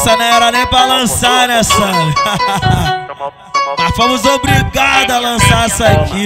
Essa não era nem pra lançar, né, Sam? Mas fomos obrigados a lançar essa aqui.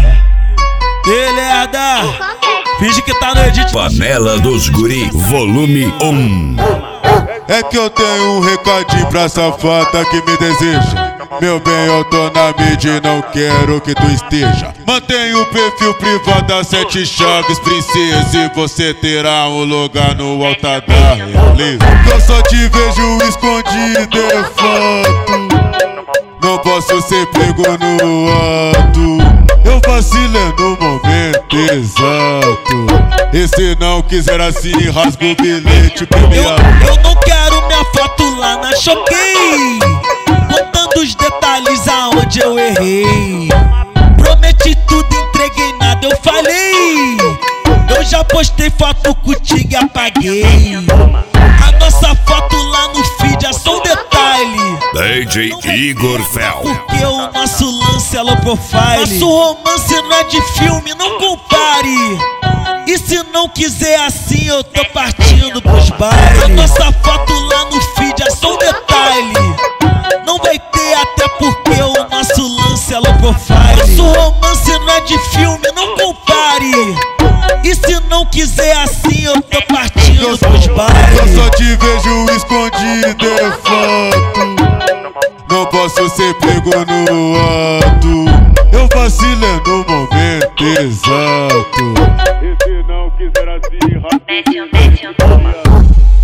Beleza, finge que tá no edit. Panela dos Guri, volume 1. É que eu tenho um recadinho pra safada que me deseja. Meu bem, eu tô na mídia e não quero que tu esteja. Mantenha o perfil privado das 7 chaves, princesa, e você terá um lugar no altar da realeza. Eu só te vejo escondido, é fato. Não posso ser pego no ato. Eu vacilei no momento exato. E se não quiser assim, rasga o bilhete premiado. Eu não quero minha foto lá na Choquei, contando os detalhes aonde eu errei. Prometi tudo, entreguei nada, eu falei. Eu já postei foto contigo e apaguei. A nossa foto lá no feed é só um detalhe. DJ Igor Fel. Porque o nosso lance é low profile. Nosso romance não é de filme, não compare. E se não quiser assim, eu tô partindo pros bailes. A nossa foto lá no feed é só um detalhe. Não vai ter, até porque o nosso lance é low profile. Nosso romance não é de filme, não compare. E se não quiser assim, eu tô partindo pros bailes. Eu só te vejo escondido, é fato. Não posso ser pego no ato. Eu vacilei no momento exato. E se não quiser assim, rasga o bilhete.